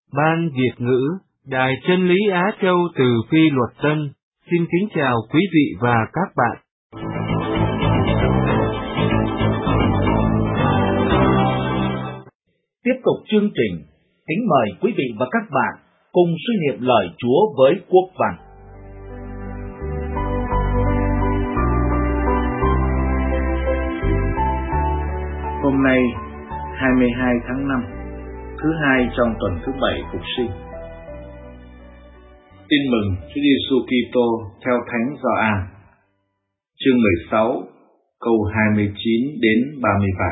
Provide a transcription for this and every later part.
Ban Việt ngữ, Đài Chân lý Á Châu từ Phi Luật Tân, xin kính chào quý vị và các bạn. Tiếp tục chương trình, kính mời quý vị và các bạn cùng suy niệm lời Chúa với Quốc Văn. Hôm nay, 22 tháng 5, thứ hai trong tuần thứ 7 Phục sinh. Tin mừng Chúa Giêsu Kitô theo Thánh Gioan, chương 16, câu 29 đến 33.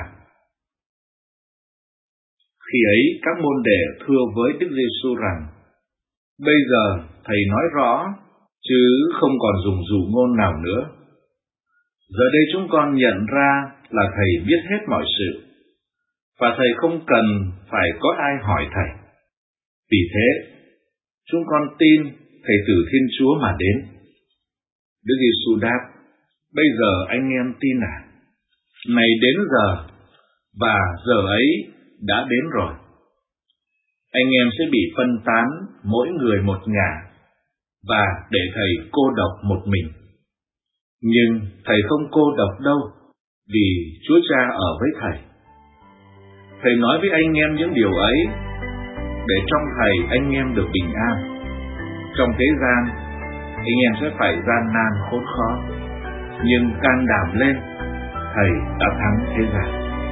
Khi ấy, các môn đệ thưa với Đức Giêsu rằng: Bây giờ thầy nói rõ, chứ không còn dùng dụ ngôn nào nữa. Giờ đây chúng con nhận ra là thầy biết hết mọi sự, và thầy không cần phải có ai hỏi thầy. Vì thế, chúng con tin thầy từ Thiên Chúa mà đến. Đức Giêsu đáp: Bây giờ anh em tin à? Này đến giờ, và giờ ấy đã đến rồi. Anh em sẽ bị phân tán mỗi người một ngả, và để thầy cô độc một mình. Nhưng thầy không cô độc đâu, vì Chúa Cha ở với thầy. Thầy nói với anh em những điều ấy, để trong thầy anh em được bình an. Trong thế gian, anh em sẽ phải gian nan khốn khó, nhưng can đảm lên, thầy đã thắng thế gian.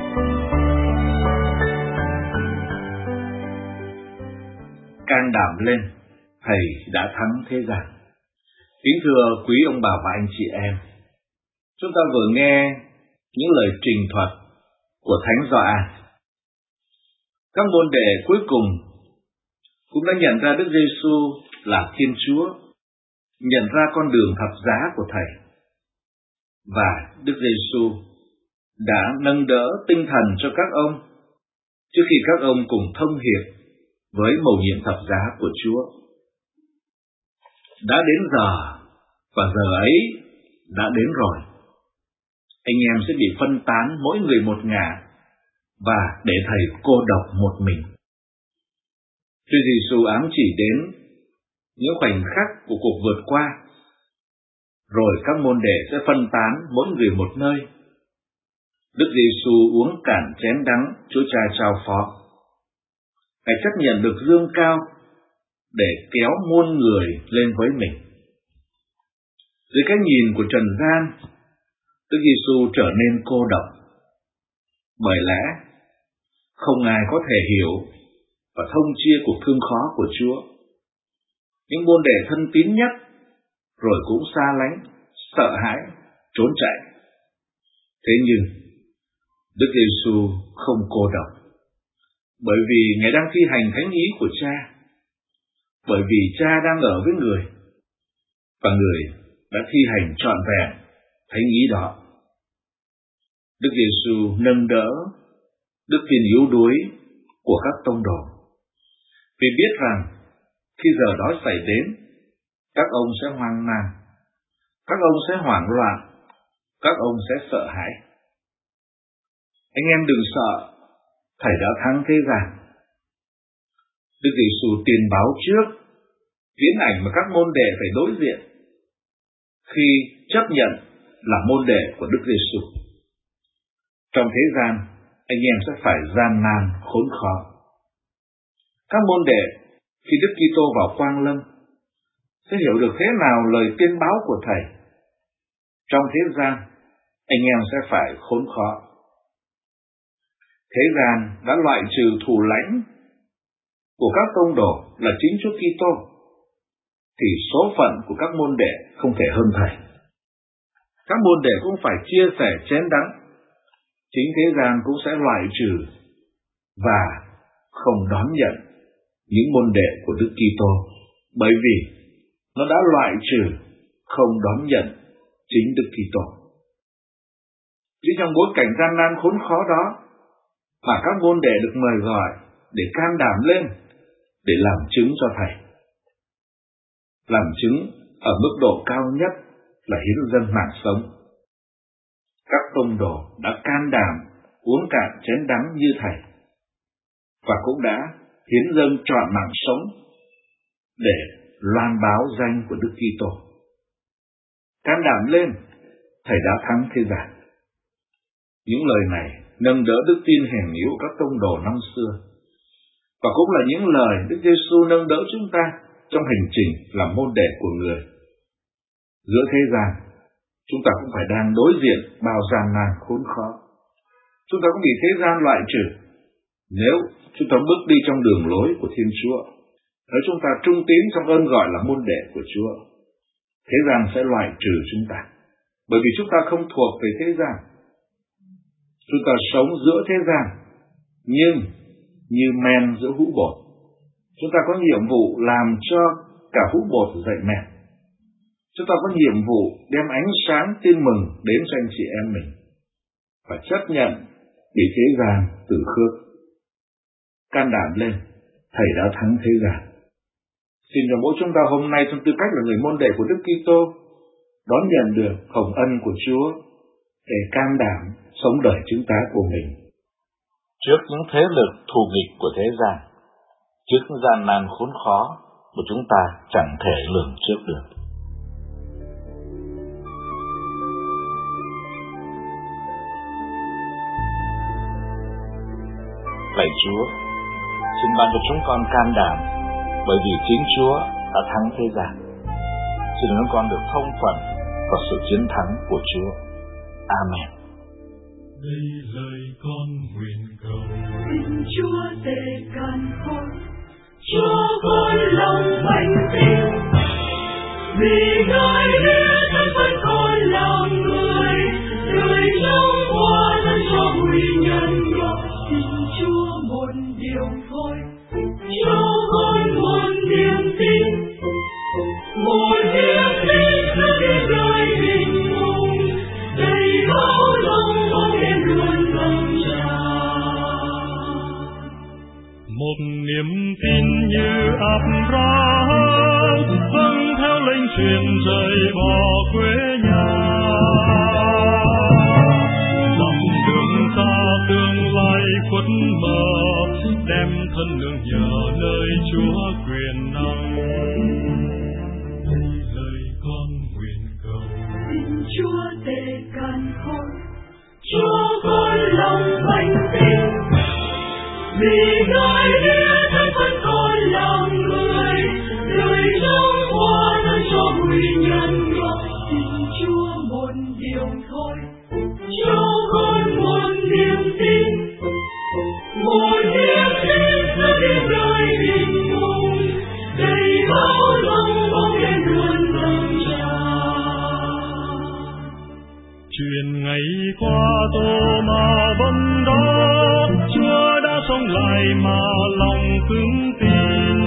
Can đảm lên, thầy đã thắng thế gian. Kính thưa quý ông bà và anh chị em, chúng ta vừa nghe những lời trình thuật của Thánh Gioan. Các môn đệ cuối cùng cũng đã nhận ra Đức Giêsu là Thiên Chúa, nhận ra con đường thập giá của thầy, và Đức Giêsu đã nâng đỡ tinh thần cho các ông trước khi các ông cùng thông hiệp với mầu nhiệm thập giá của Chúa. Đã đến giờ, và giờ ấy đã đến rồi. Anh em sẽ bị phân tán mỗi người một ngả, và để thầy cô độc một mình. Chúa Giêsu ám chỉ đến những khoảnh khắc của cuộc vượt qua, rồi các môn đệ sẽ phân tán mỗi người một nơi. Đức Giêsu uống cạn chén đắng Chúa Cha trao phó. Ngài chấp nhận được dương cao để kéo muôn người lên với mình. Dưới cái nhìn của trần gian, Đức Giêsu trở nên cô độc. Bởi lẽ không ai có thể hiểu và thông chia cuộc thương khó của Chúa. Những môn đệ thân tín nhất rồi cũng xa lánh, sợ hãi, trốn chạy. Thế nhưng Đức Giêsu không cô độc, bởi vì Ngài đang thi hành thánh ý của Cha, bởi vì Cha đang ở với người, và người đã thi hành trọn vẹn thánh ý đó. Đức Giêsu nâng đỡ đức tin yếu đuối của các tông đồ, vì biết rằng khi giờ đó xảy đến, các ông sẽ hoang mang, các ông sẽ hoảng loạn, các ông sẽ sợ hãi. Anh em đừng sợ, thầy đã thắng thế gian. Đức Giêsu tiên báo trước viễn ảnh mà các môn đệ phải đối diện khi chấp nhận là môn đệ của Đức Giêsu. Trong thế gian, anh em sẽ phải gian nan khốn khó. Các môn đệ khi Đức Kitô vào quang lâm sẽ hiểu được thế nào lời tiên báo của thầy. Trong thế gian, anh em sẽ phải khốn khó. Thế gian đã loại trừ thủ lãnh của các tông đồ là chính Chúa Kitô, thì số phận của các môn đệ không thể hơn thầy. Các môn đệ cũng phải chia sẻ chén đắng, chính thế gian cũng sẽ loại trừ và không đón nhận những môn đệ của Đức Kitô, bởi vì nó đã loại trừ, không đón nhận chính Đức Kitô. Chỉ trong bối cảnh gian nan khốn khó đó mà các môn đệ được mời gọi để can đảm lên, để làm chứng cho thầy. Làm chứng ở mức độ cao nhất là hiến dâng mạng sống. Các tông đồ đã can đảm uống cạn chén đắng như thầy, và cũng đã hiến dâng trọn mạng sống để loan báo danh của Đức Kitô. Can đảm lên, Thầy đã thắng thế gian. Những lời này nâng đỡ đức tin hèn yếu các tông đồ năm xưa, và cũng là những lời Đức Giêsu nâng đỡ chúng ta trong hành trình làm môn đệ của Người. Giữa thế gian, chúng ta cũng phải đang đối diện bao gian nan khốn khó. Chúng ta cũng bị thế gian loại trừ. Nếu chúng ta bước đi trong đường lối của Thiên Chúa, nếu chúng ta trung tín trong ơn gọi là môn đệ của Chúa, thế gian sẽ loại trừ chúng ta, bởi vì chúng ta không thuộc về thế gian. Chúng ta sống giữa thế gian, nhưng như men giữa hũ bột. Chúng ta có nhiệm vụ làm cho cả hũ bột dậy men. Chúng ta có nhiệm vụ đem ánh sáng tin mừng đến cho anh chị em mình, và chấp nhận bị thế gian từ khước. Can đảm lên, Thầy đã thắng thế gian. Xin cho mỗi chúng ta hôm nay trong tư cách là người môn đệ của Đức Kitô đón nhận được hồng ân của Chúa để can đảm sống đời chứng tá của mình trước những thế lực thù nghịch của thế gian, trước những gian nan khốn khó của chúng ta chẳng thể lường trước được. Lạy Chúa, xin ban cho chúng con can đảm, bởi vì chính Chúa đã thắng thế gian. Xin chúng con được thông thuận vào sự chiến thắng của Chúa. Amen. Đây lời con nguyện cầu, xin Chúa tề càn khôn, cho con lòng bánh tin, vì Ngài biết thân phận con là người, đời trong qua thân cho huy nhân gọi. Xin Chúa một điều thôi, cho con một niềm tin, một niềm tin sẽ đi đời hình mong, đầy bao lòng mong em luôn dâng tràn. Một niềm tin như Abraham vâng theo lệnh truyền rời bỏ quê nhà, dặm đường xa tương lai khuất mờ, đem thân nương nhờ nơi Chúa quyền năng. Đây lời con nguyện cầu, xin Chúa tề càn khôn, cho con lòng bánh tin, vì Ngài biết thân phận con là người, đời trong qua thân cho huy nhân gọi. Xin Chúa một điều thôi, cho con một niềm tin, một niềm tin sẽ đi đời hình mong, đầy bao lòng mong em luôn dâng tràn. Chuyện ngày qua tô mà vẫn đó, Chúa đã sống lại mà lòng cứng tin.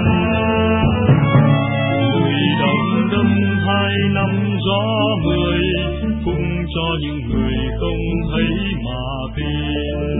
Người đồng đâm 2 năm gió 10, cũng cho những người không thấy mà tin.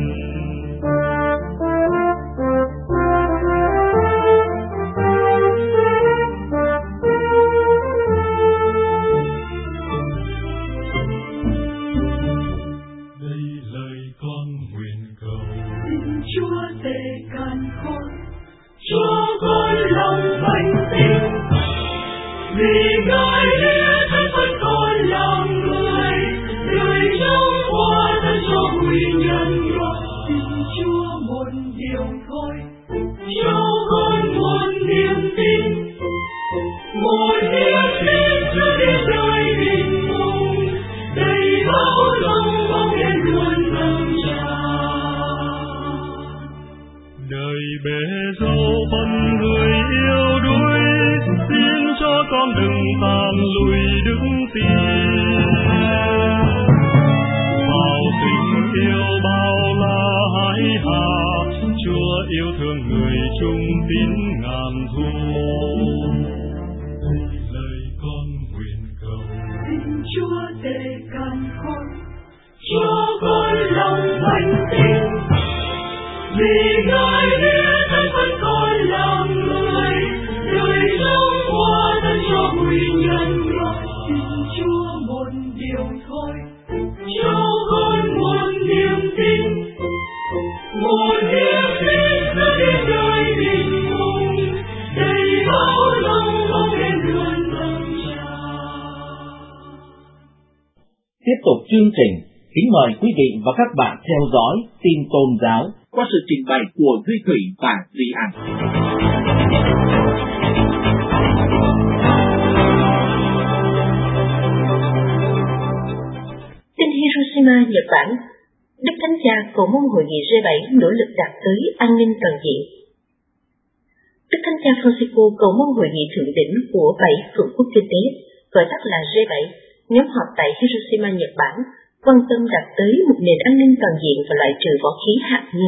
Chúa tề càn khôn, cho con lòng bánh tin, vì Ngài biết thân phận con là người, đời trong qua thân cho huy nhân gọi. Xin Chúa một điều thôi, cho con một niềm tin, một niềm tin sẽ đi đời hình mong, đầy bao lòng mong em luôn dâng tràn. Đời bể dâu phân người yêu đuối, xin cho con đừng tàn lùi đứng tin. Bao tình yêu bao la hãi hà, Chúa yêu thương người trung tín ngàn thu. Đây lời con nguyện cầu, xin Chúa tề càn khôn, cho con lòng bánh tin, vì Ngài biết thân phận con là người, đời trong qua thân cho huy nhân gọi. Xin Chúa một điều thôi, cho con một niềm tin, một niềm tin sẽ đi đời Tiếp tục chương trình, kính mời quý vị và các bạn theo dõi tin tôn giáo qua sự trình bày của Duy Thủy và Duy An. Tin Hiroshima, Nhật Bản. Đức Thánh Cha cầu mong hội nghị G7 nỗ lực đạt tới an ninh toàn diện. Đức Thánh Cha Francisco cầu mong hội nghị thượng đỉnh của 7 cường quốc kinh tế, gọi tắt là G7, nhóm họp tại Hiroshima, Nhật Bản, quan tâm đạt tới một nền an ninh toàn diện và loại trừ võ khí hạt nhân.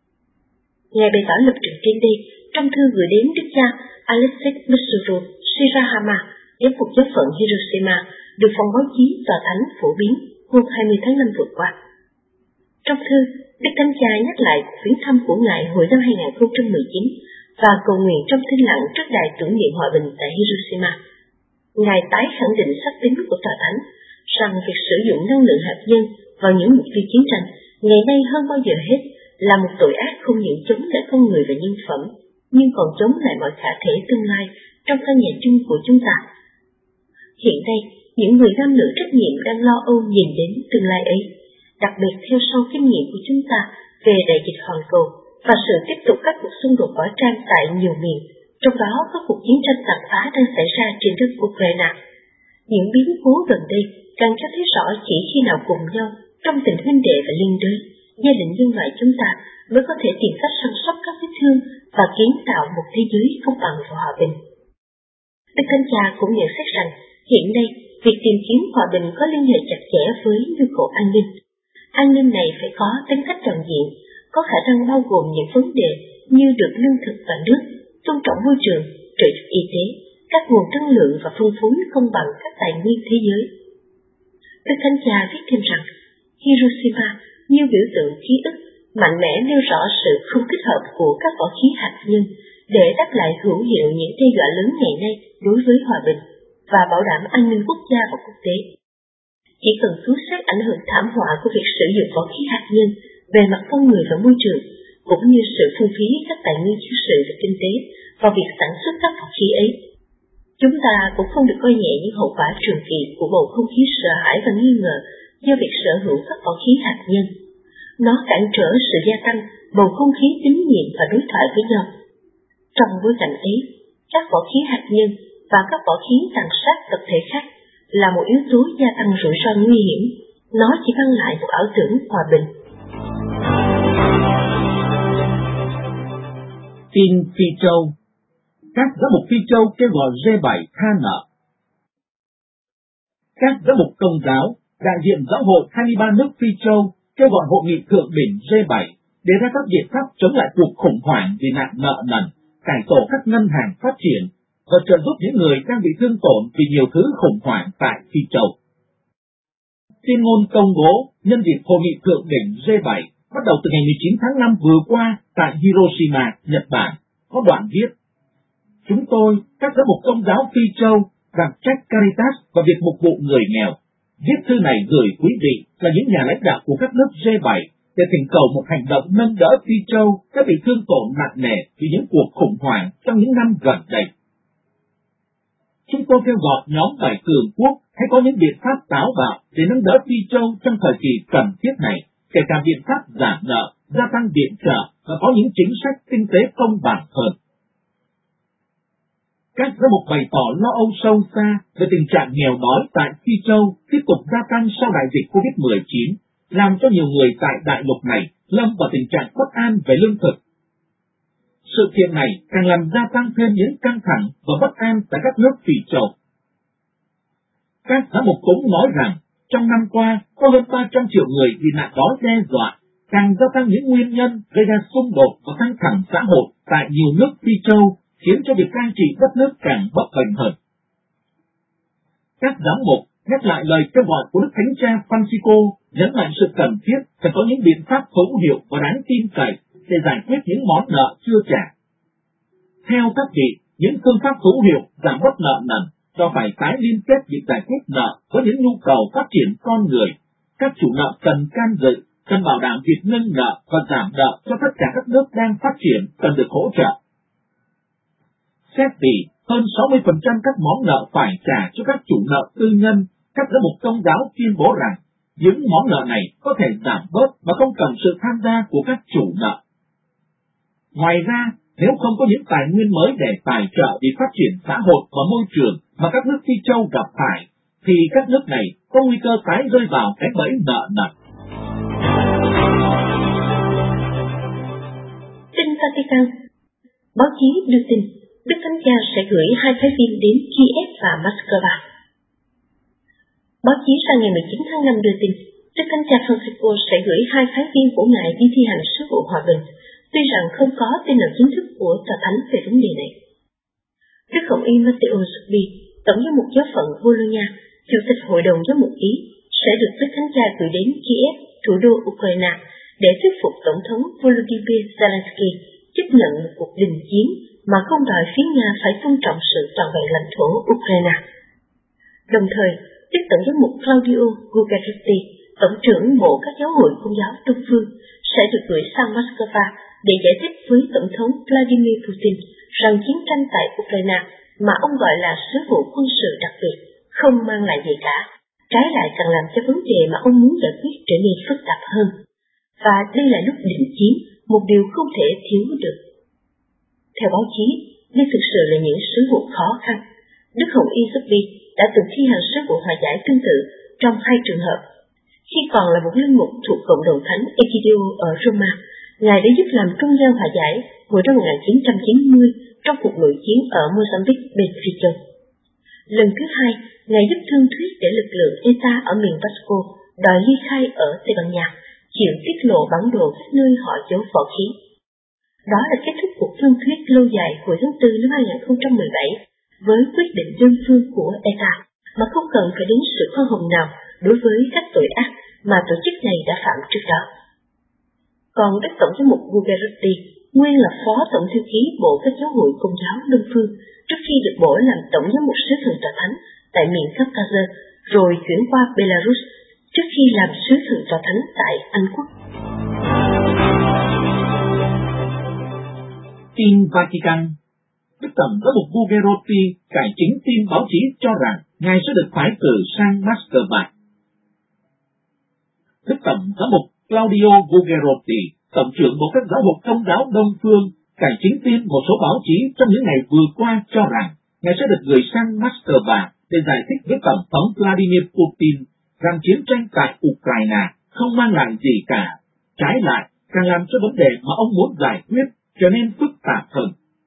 Ngài bày tỏ lập trường trên đây trong thư gửi đến Đức cha Alexei Mitsuru Shirahama, giám mục giáo phận Hiroshima, được phòng báo chí Tòa Thánh phổ biến hôm 20 tháng 5 vừa qua. Trong thư, Đức Thánh Cha nhắc lại chuyến thăm của Ngài hồi năm 2019 và cầu nguyện trong thinh lặng trước đài tưởng niệm hòa bình tại Hiroshima. Ngài tái khẳng định xác tín của Tòa Thánh rằng việc sử dụng năng lượng hạt nhân vào những mục tiêu chiến tranh ngày nay hơn bao giờ hết là một tội ác không những chống lại con người và nhân phẩm, nhưng còn chống lại mọi khả thể tương lai trong căn nhà chung của chúng ta. Hiện nay, những người nam nữ trách nhiệm đang lo âu nhìn đến tương lai ấy, đặc biệt theo sau kinh nghiệm của chúng ta về đại dịch toàn cầu và sự tiếp tục các cuộc xung đột võ trang tại nhiều miền, trong đó có cuộc chiến tranh tàn phá đang xảy ra trên đất Ukraine. Những biến cố gần đây càng cho thấy rõ chỉ khi nào cùng nhau trong tình huynh đệ và liên đới, gia đình nhân loại chúng ta mới có thể tìm cách săn sóc các vết thương và kiến tạo một thế giới công bằng và hòa bình. Đức Thánh Cha cũng nhận xét rằng hiện nay việc tìm kiếm hòa bình có liên hệ chặt chẽ với nhu cầu an ninh. An ninh này phải có tính cách toàn diện, có khả năng bao gồm những vấn đề như được lương thực và nước, tôn trọng môi trường, trợ giúp y tế, các nguồn năng lượng và phân phối công bằng các tài nguyên thế giới. Đức Thánh Cha viết thêm rằng Hiroshima như biểu tượng ký ức mạnh mẽ nêu rõ sự không thích hợp của các võ khí hạt nhân để đáp lại hữu hiệu những đe dọa lớn ngày nay đối với hòa bình và bảo đảm an ninh quốc gia và quốc tế. Chỉ cần cứu xét ảnh hưởng thảm họa của việc sử dụng võ khí hạt nhân về mặt con người và môi trường, cũng như sự phung phí các tài nguyên chiến sự và kinh tế vào việc sản xuất các võ khí ấy. Chúng ta cũng không được coi nhẹ những hậu quả trường kỳ của bầu không khí sợ hãi và nghi ngờ do việc sở hữu các võ khí hạt nhân. Nó cản trở sự gia tăng bầu không khí tín nhiệm và đối thoại với nhau. Trong bối cảnh ấy, các võ khí hạt nhân và các võ khí tàn sát tập thể khác là một yếu tố gia tăng rủi ro nguy hiểm. Nó chỉ mang lại một ảo tưởng hòa bình. Tin Phi Châu. Các giám mục Phi Châu kêu gọi G7 tha nợ. Các giám mục Công giáo, đại diện giáo hội 23 nước Phi Châu kêu gọi hội nghị thượng đỉnh G7 đề ra các biện pháp chống lại cuộc khủng hoảng vì nạn nợ nần, cải tổ các ngân hàng phát triển và trợ giúp những người đang bị thương tổn vì nhiều thứ khủng hoảng tại Phi Châu. Tuyên ngôn công bố nhân dịp hội nghị thượng đỉnh G7 bắt đầu từ ngày 19 tháng 5 vừa qua tại Hiroshima, Nhật Bản, có đoạn viết: Chúng tôi, các giám mục Công giáo Phi Châu, đảm trách Caritas và việc mục vụ người nghèo. Viết thư này gửi quý vị là những nhà lãnh đạo của các nước G7 để thỉnh cầu một hành động nâng đỡ Phi Châu đã bị thương tổn nặng nề vì những cuộc khủng hoảng trong những năm gần đây. Chúng tôi kêu gọi nhóm 7 cường quốc hãy có những biện pháp táo bạo để nâng đỡ Phi Châu trong thời kỳ cần thiết này, kể cả biện pháp giảm nợ, gia tăng viện trợ và có những chính sách kinh tế công bằng hơn. Các giám mục bày tỏ lo âu sâu xa về tình trạng nghèo đói tại Phi Châu tiếp tục gia tăng sau đại dịch COVID-19, làm cho nhiều người tại đại lục này lâm vào tình trạng bất an về lương thực. Sự kiện này càng làm gia tăng thêm những căng thẳng và bất an tại các nước Phi Châu. Các giám mục cũng nói rằng trong năm qua có hơn 300 triệu người bị nạn đói đe dọa, càng gia tăng những nguyên nhân gây ra xung đột và căng thẳng xã hội tại nhiều nước Phi Châu, khiến cho việc cai trị đất nước càng bấp bênh hơn. Các giám mục nhắc lại lời kêu gọi của Đức Thánh Cha Francisco, nhấn mạnh sự cần thiết phải có những biện pháp hữu hiệu và đáng tin cậy để giải quyết những món nợ chưa trả. Theo các vị, những phương pháp hữu hiệu giảm bớt nợ nần do phải tái liên kết việc giải quyết nợ với những nhu cầu phát triển con người. Các chủ nợ cần can dự, cần bảo đảm việc ngưng nợ và giảm nợ cho tất cả các nước đang phát triển cần được hỗ trợ. Xét vì hơn 60% các món nợ phải trả cho các chủ nợ tư nhân các giám mục công giáo tuyên bố rằng những món nợ này có thể giảm bớt mà không cần sự tham gia của các chủ nợ. Ngoài ra, nếu không có những tài nguyên mới để tài trợ việc phát triển xã hội và môi trường mà các nước Phi Châu gặp phải, thì các nước này có nguy cơ tái rơi vào cái bẫy nợ nần. Tin Vatican. Báo chí đưa tin Đức Thánh Cha sẽ gửi 2 phái viên đến Kiev và Moscow. Báo chí sang ngày 19 tháng 5 đưa tin Đức Thánh Cha Francisco sẽ gửi 2 phái viên của Ngài đi thi hành sứ vụ hòa bình, tuy rằng không có tin nào chính thức của Tòa Thánh về vấn đề này. Đức Hồng y Matteo Zuppi, Tổng giám mục giáo phận Volhynia, Chủ tịch Hội đồng Giám mục Ý, sẽ được Đức Thánh Cha gửi đến Kiev, thủ đô Ukraine, để thuyết phục Tổng thống Volodymyr Zelensky chấp nhận một cuộc đình chiến mà không đòi phía Nga phải tôn trọng sự toàn vẹn lãnh thổ Ukraine. Đồng thời, Đức Tổng giám mục Claudio Guglielmin, Tổng trưởng Bộ các giáo hội Công giáo Đông phương, sẽ được gửi sang Moscow để giải thích với Tổng thống Vladimir Putin rằng chiến tranh tại Ukraine, mà ông gọi là sứ vụ quân sự đặc biệt, không mang lại gì cả, trái lại càng làm cho vấn đề mà ông muốn giải quyết trở nên phức tạp hơn. Và đây là lúc đình chiến, một điều không thể thiếu được. Theo báo chí, đây thực sự là những sứ vụ khó khăn. Đức Hồng y Zuppi đã từng thi hành sứ vụ hòa giải tương tự trong 2 trường hợp. Khi còn là một linh mục thuộc cộng đồng thánh Egidio ở Roma, Ngài đã giúp làm trung gian hòa giải hồi năm 1990 trong cuộc nội chiến ở Mozambique bên Phi Châu. Lần thứ 2, Ngài giúp thương thuyết để lực lượng ETA ở miền Basco đòi ly khai ở Tây Ban Nha, chịu tiết lộ bản đồ các nơi họ giấu võ khí. Đó là kết thúc cuộc thương thuyết lâu dài hồi tháng 4 năm 2017 với quyết định đơn phương của ETA mà không cần phải đến sự khoan hồng nào đối với các tội ác mà tổ chức này đã phạm trước đó. Còn Đức Tổng giám mục Guglielmin, nguyên là Phó Tổng thư ký Bộ các giáo hội Công giáo Đông phương, trước khi được bổ làm Tổng giám mục sứ thần Tòa Thánh tại miền Caucasus, rồi chuyển qua Belarus, trước khi làm sứ thần Tòa Thánh tại Anh Quốc. Tin Vatican. Đức Tổng giám mục Guglielmin cải chính tin báo chí cho rằng Ngài sẽ được phái cử sang Moscow. Đức Tổng giám mục Claudio Guglielmin, Tổng trưởng Bộ các giáo hội Công giáo Đông phương, cải chính tin một số báo chí trong những ngày vừa qua cho rằng Ngài sẽ được gửi sang Moscow để giải thích với Tổng thống Vladimir Putin rằng chiến tranh tại Ukraine không mang lại gì cả, trái lại càng làm cho vấn đề mà ông muốn giải quyết trở nên phức tạp hơn.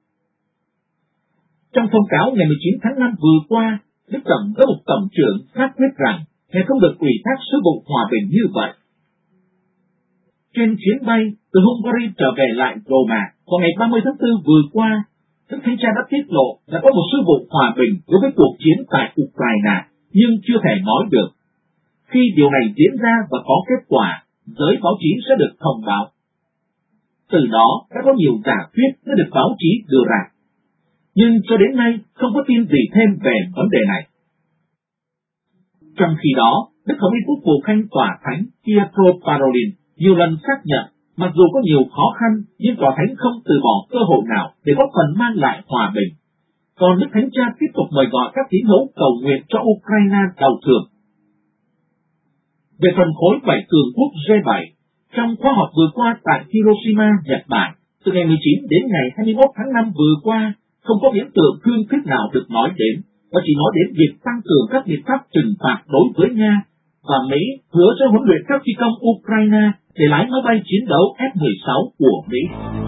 Trong thông cáo ngày 19 tháng 5 vừa qua, Đức Tổng giám mục Tổng trưởng xác quyết rằng Ngài không được ủy thác sứ vụ hòa bình như vậy. Trên chuyến bay từ Hungary trở về lại Roma vào ngày 30 tháng 4 vừa qua, Đức Thánh Cha đã tiết lộ là có một sứ vụ hòa bình đối với cuộc chiến tại Ukraine, nhưng chưa thể nói được. Khi điều này diễn ra và có kết quả, giới báo chí sẽ được thông báo. Từ đó đã có nhiều giả thuyết đã được báo chí đưa ra. Nhưng cho đến nay không có tin gì thêm về vấn đề này. Trong khi đó, Đức Hồng y Quốc vụ Khanh Tòa Thánh Pietro Parolin nhiều lần xác nhận, mặc dù có nhiều khó khăn, nhưng Tòa Thánh không từ bỏ cơ hội nào để góp phần mang lại hòa bình. Còn Đức Thánh Cha tiếp tục mời gọi các tín hữu cầu nguyện cho Ukraine đầu thường. Về phần khối 7 cường quốc G7, trong khóa họp vừa qua tại Hiroshima, Nhật Bản, từ ngày 19 đến ngày 21 tháng 5 vừa qua, không có hiện tượng cương quyết nào được nói đến, và chỉ nói đến việc tăng cường các biện pháp trừng phạt đối với Nga, và Mỹ hứa sẽ huấn luyện các phi công Ukraine để lái máy bay chiến đấu F-16 của Mỹ.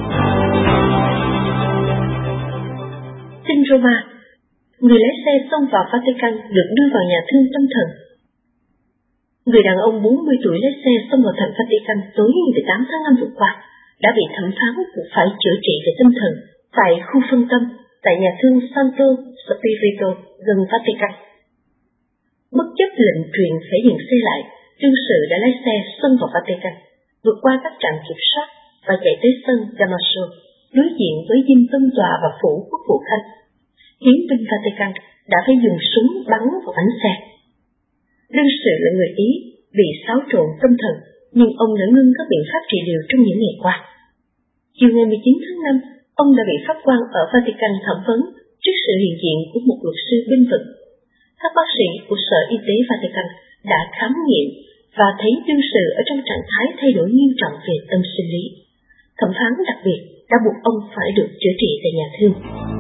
Tin Roma. Người lái xe xông vào Vatican được đưa vào nhà thương tâm thần. Người đàn ông 40 tuổi lái xe xông vào thành Vatican tối ngày 18 tháng 5 vừa qua đã bị thẩm phán buộc phải chữa trị về tâm thần tại khu phân tâm tại nhà thương Santo Spirito gần Vatican. Bất chấp lệnh truyền phải dừng xe lại, đương sự đã lái xe xông vào Vatican, vượt qua các trạm kiểm soát và chạy tới sân Damaso, đối diện với dinh tân tòa và phủ quốc vụ Khanh. Hiến binh Vatican đã phải dùng súng bắn vào bánh xe. Đương sự là người Ý, bị xáo trộn tâm thần, nhưng ông đã ngưng các biện pháp trị liệu trong những ngày qua. Chiều ngày 19 tháng 5, ông đã bị pháp quan ở Vatican thẩm vấn trước sự hiện diện của một luật sư bênh vực. các bác sĩ của Sở Y tế Vatican đã khám nghiệm và thấy đương sự ở trong trạng thái thay đổi nghiêm trọng về tâm sinh lý. Thẩm phán đặc biệt đã buộc ông phải được chữa trị tại nhà thương.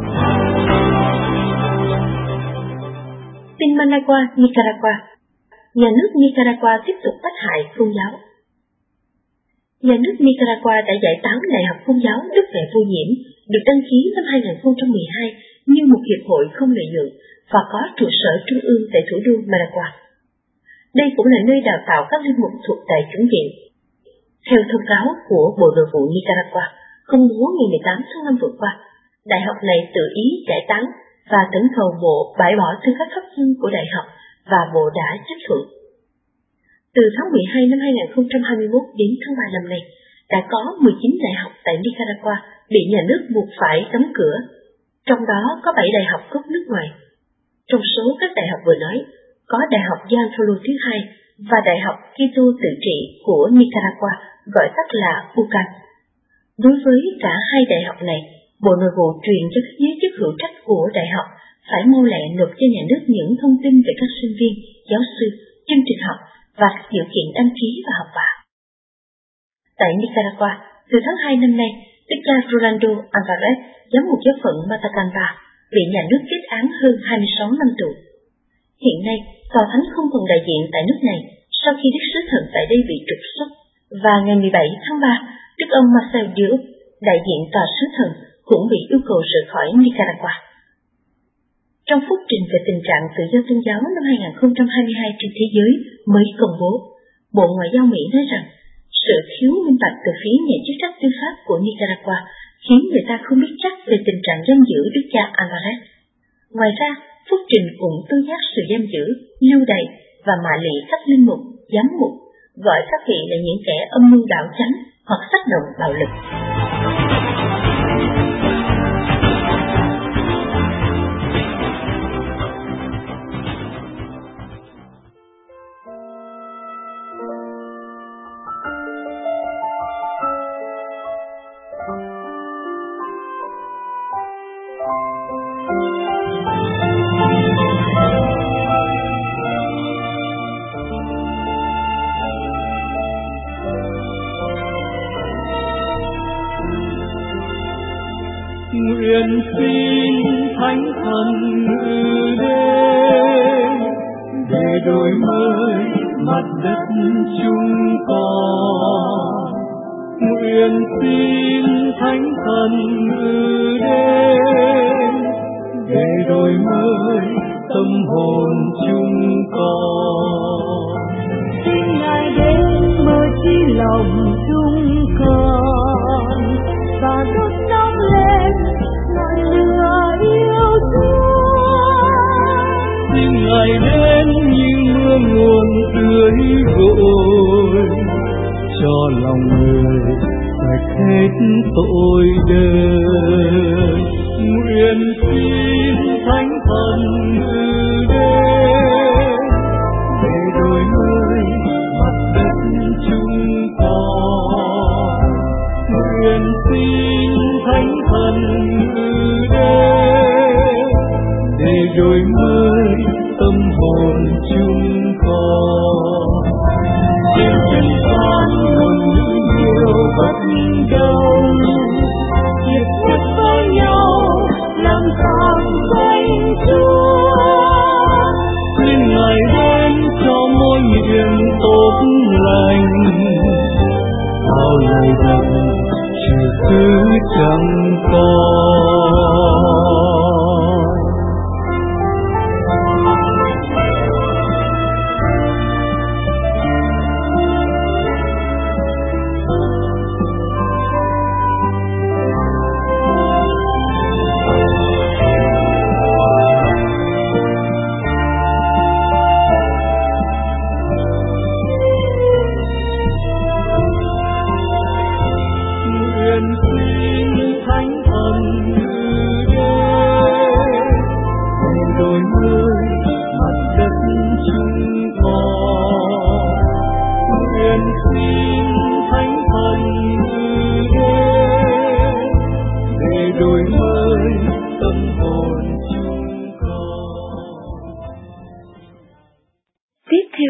Tin Managua, Nicaragua. Nhà nước Nicaragua tiếp tục tác hại Công giáo. Nhà nước Nicaragua đã giải tán Đại học Công giáo Đức Mẹ Vô Nhiễm, được đăng ký năm 2012 như một hiệp hội không lợi nhuận và có trụ sở trung ương tại thủ đô Managua. Đây cũng là nơi đào tạo các linh mục thuộc Đại chủng viện. Theo thông cáo của Bộ Nội vụ Nicaragua, công bố ngày 18 tháng 5 vừa qua, đại học này tự ý giải tán và thỉnh cầu Bộ bãi bỏ tư cách pháp nhân của đại học và Bộ đã chấp thuận. Từ tháng 12 năm 2021 đến tháng 3 năm nay, đã có 19 đại học tại Nicaragua bị nhà nước buộc phải đóng cửa, trong đó có 7 đại học gốc nước ngoài. Trong số các đại học vừa nói, có Đại học Gian Phaolô thứ hai và Đại học Kitô tự trị của Nicaragua, gọi tắt là UCAN. Đối với cả hai đại học này, Bộ Nội vụ truyền cho các giới chức hữu trách của đại học phải mau lẹ nộp cho nhà nước những thông tin về các sinh viên, giáo sư, chương trình học và các điều kiện đăng ký và học bạ. Tại Nicaragua, từ tháng 2 năm nay, đức cha Rolando Alvarez, giám mục giáo phận Matacamba, bị nhà nước kết án hơn 26 năm tù. Hiện nay, tòa thánh không còn đại diện tại nước này sau khi đức sứ thần tại đây bị trục xuất, và ngày 17 tháng 3, đức ông Marcel Diop, đại diện tòa sứ thần, cũng bị yêu cầu rời khỏi Nicaragua. Trong phúc trình về tình trạng tự do tôn giáo năm 2022 trên thế giới mới công bố, Bộ Ngoại giao Mỹ nói rằng sự thiếu minh bạch từ phía nhà chức trách tư pháp của Nicaragua khiến người ta không biết chắc về tình trạng giam giữ đức cha Alvarez. Ngoài ra, phúc trình cũng tố giác sự giam giữ, lưu đày và mạ lị các linh mục, giám mục, gọi các vị là những kẻ âm mưu đảo chánh hoặc phát động bạo lực. Nguyện xin Thánh Thần ngự đến để đổi mới mặt đất chúng con. Nguyện xin Thánh Thần ngự đến để đổi mới tâm hồn chúng con. Xin Ngài đến mới chỉ lòng chúng con và đốt nóng lên ngọn lửa yêu thương. Xin Ngài đến như mưa nguồn tưới gội cho lòng người sạch hết tội đời. Nguyện xin Thánh Thần ngự đến để đổi mới mặt đất chúng con. Nguyện xin Thánh Thần ngự đến để đổi mới tâm hồn chúng con. Xin chúng con ngôn ngữ nhiều bất đồng, hiệp nhất với nhau làm con danh Chúa.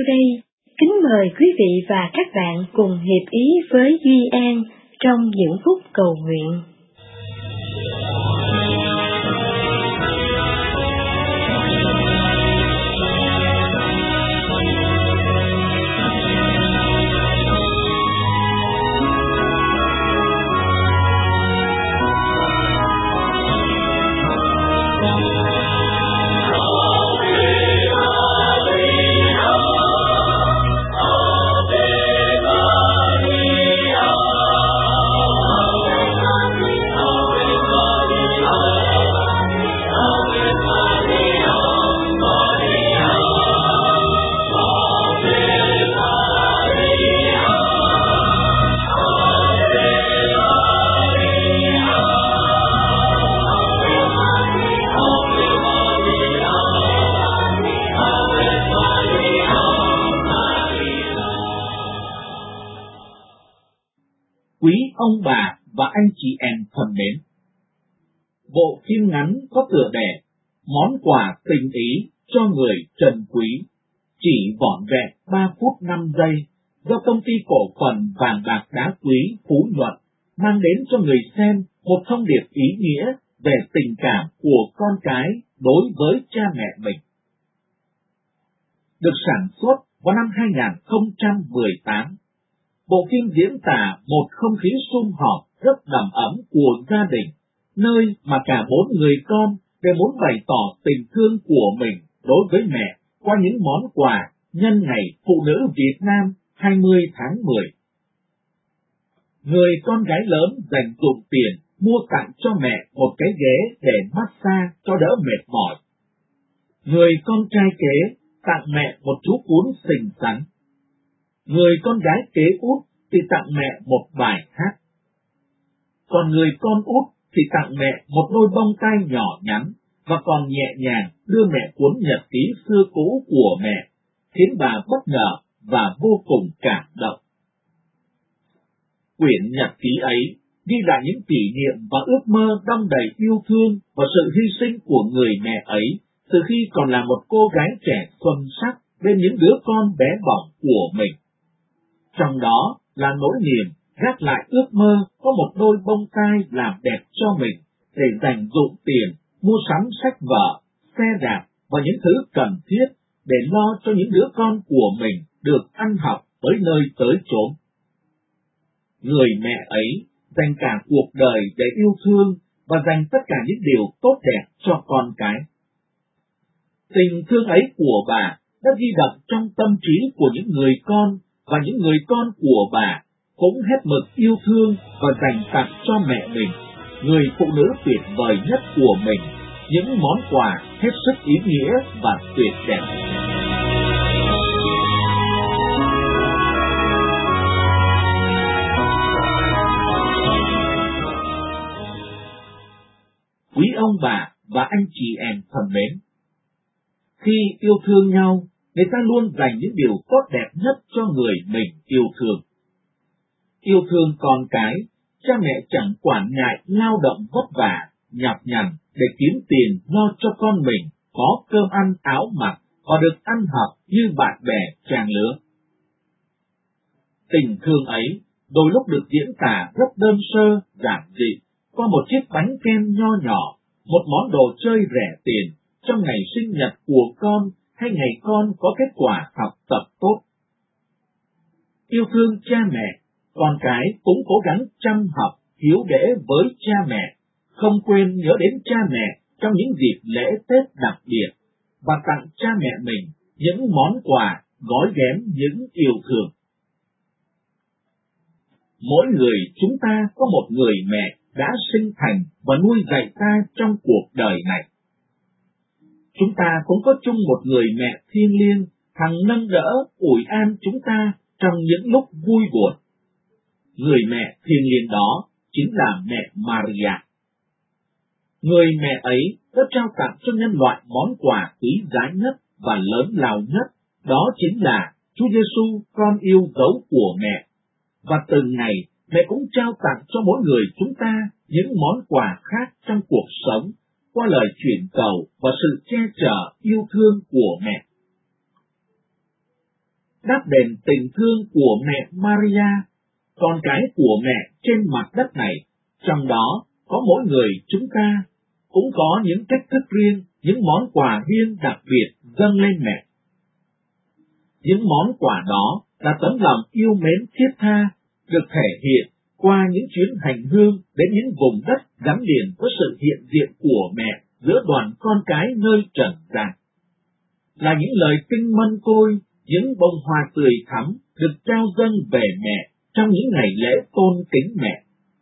đây, kính mời quý vị và các bạn cùng hiệp ý với Duy An trong những phút cầu nguyện. Quý ông bà và anh chị em thân mến, bộ phim ngắn có tựa đề Món quà tình ý cho người trân quý, chỉ vỏn vẹn 3 phút 5 giây, do công ty cổ phần vàng bạc đá quý Phú Nhuận mang đến cho người xem một thông điệp ý nghĩa về tình cảm của con cái đối với cha mẹ mình. Được sản xuất vào năm 2018, bộ phim diễn tả một không khí sum họp rất đầm ấm của gia đình, nơi mà cả 4 người con đều muốn bày tỏ tình thương của mình đối với mẹ qua những món quà nhân ngày Phụ nữ Việt Nam 20 tháng 10. Người con gái lớn dành dụm tiền mua tặng cho mẹ một cái ghế để massage cho đỡ mệt mỏi. Người con trai kế tặng mẹ một chú cún xinh xắn. Người con gái kế út thì tặng mẹ một bài hát. Còn người con út thì tặng mẹ một đôi bông tai nhỏ nhắn và còn nhẹ nhàng đưa mẹ cuốn nhật ký xưa cũ của mẹ, khiến bà bất ngờ và vô cùng cảm động. Quyển nhật ký ấy ghi lại những kỷ niệm và ước mơ đong đầy yêu thương và sự hy sinh của người mẹ ấy từ khi còn là một cô gái trẻ xuân sắc bên những đứa con bé bỏng của mình. Trong đó là nỗi niềm gác lại ước mơ có một đôi bông tai làm đẹp cho mình để dành dụm tiền mua sắm sách vở, xe đạp và những thứ cần thiết để lo cho những đứa con của mình được ăn học tới nơi tới chốn. Người mẹ ấy dành cả cuộc đời để yêu thương và dành tất cả những điều tốt đẹp cho con cái. Tình thương ấy của bà đã ghi đậm trong tâm trí của những người con, và những người con của bà cũng hết mực yêu thương và dành tặng cho mẹ mình, người phụ nữ tuyệt vời nhất của mình, những món quà hết sức ý nghĩa và tuyệt đẹp. Quý ông bà và anh chị em thân mến, khi yêu thương nhau, người ta luôn dành những điều tốt đẹp nhất cho người mình yêu thương. Yêu thương con cái, cha mẹ chẳng quản ngại lao động vất vả, nhọc nhằn để kiếm tiền lo cho con mình có cơm ăn áo mặc và được ăn học như bạn bè trang lứa. Tình thương ấy đôi lúc được diễn tả rất đơn sơ, giản dị, qua một chiếc bánh kem nho nhỏ, một món đồ chơi rẻ tiền trong ngày sinh nhật của con hay ngày con có kết quả học tập tốt. Yêu thương cha mẹ, con cái cũng cố gắng chăm học, hiếu đễ với cha mẹ, không quên nhớ đến cha mẹ trong những dịp lễ Tết đặc biệt, và tặng cha mẹ mình những món quà gói ghém những yêu thương. Mỗi người chúng ta có một người mẹ đã sinh thành và nuôi dạy ta trong cuộc đời này. Chúng ta cũng có chung một người mẹ thiêng liêng, hằng nâng đỡ, ủi an chúng ta trong những lúc vui buồn. Người mẹ thiêng liêng đó chính là mẹ Maria. Người mẹ ấy đã trao tặng cho nhân loại món quà quý giá nhất và lớn lao nhất, đó chính là Chúa Giêsu, con yêu dấu của mẹ. Và từng ngày, mẹ cũng trao tặng cho mỗi người chúng ta những món quà khác trong cuộc sống, qua lời truyền cầu và sự che chở yêu thương của mẹ. đáp đền tình thương của mẹ Maria, con cái của mẹ trên mặt đất này, trong đó có mỗi người chúng ta, cũng có những cách thức riêng, những món quà riêng đặc biệt dâng lên mẹ. Những món quà đó là tấm lòng yêu mến thiết tha, được thể hiện qua những chuyến hành hương đến những vùng đất gắn liền với sự hiện diện của mẹ giữa đoàn con cái nơi trần gian. Là những lời kinh mân côi, những bông hoa tươi thắm được trao dâng về mẹ trong những ngày lễ tôn kính mẹ.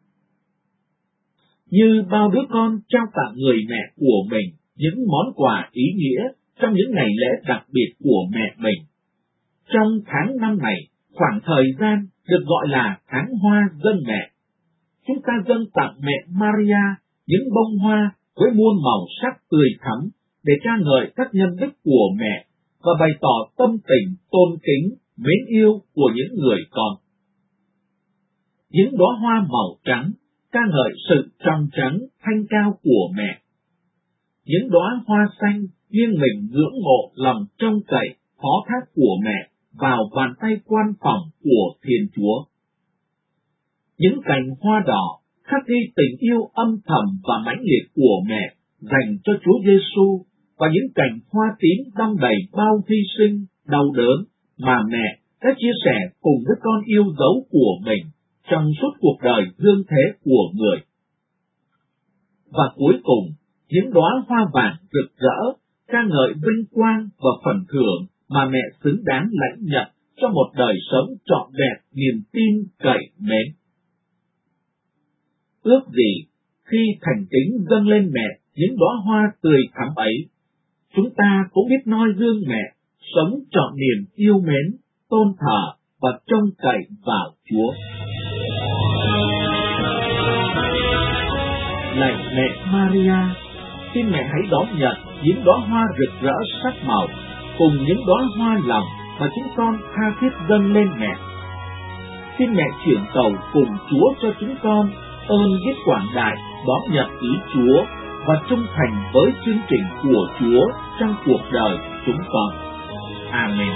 Như bao đứa con trao tặng người mẹ của mình những món quà ý nghĩa trong những ngày lễ đặc biệt của mẹ mình. Trong tháng năm này, khoảng thời gian được gọi là tháng hoa dâng mẹ, chúng ta dâng tặng mẹ Maria những bông hoa với muôn màu sắc tươi thắm để ca ngợi các nhân đức của mẹ và bày tỏ tâm tình tôn kính, mến yêu của những người con. Những đóa hoa màu trắng ca ngợi sự trong trắng thanh cao của mẹ. Những đóa hoa xanh nghiêng mình ngưỡng mộ lòng trông cậy, phó thác của mẹ vào bàn tay quan phòng của Thiên Chúa. Những cành hoa đỏ khắc ghi tình yêu âm thầm và mãnh liệt của mẹ dành cho Chúa Giêsu, và những cành hoa tím đong đầy bao hy sinh, đau đớn mà mẹ đã chia sẻ cùng với con yêu dấu của mình trong suốt cuộc đời dương thế của người. Và cuối cùng, những đóa hoa vàng rực rỡ ca ngợi vinh quang và phần thưởng mà mẹ xứng đáng lãnh nhận cho một đời sống trọn đẹp niềm tin cậy mến. Ước gì khi thành kính dâng lên mẹ những đóa hoa tươi thắm ấy, chúng ta cũng biết noi gương mẹ, sống trọn niềm yêu mến, tôn thờ và trông cậy vào Chúa. Lạy mẹ Maria, xin mẹ hãy đón nhận những đóa hoa rực rỡ sắc màu cùng những đóa hoa lòng mà chúng con tha thiết dâng lên mẹ. Xin mẹ chuyển cầu cùng Chúa cho chúng con ơn biết quảng đại đón nhận ý Chúa và trung thành với chương trình của Chúa trong cuộc đời chúng con. Amen.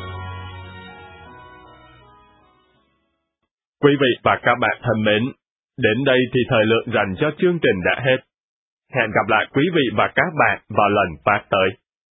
Quý vị và các bạn thân mến, Đến đây thì thời lượng dành cho chương trình đã hết. Hẹn gặp lại quý vị và các bạn vào lần phát tới.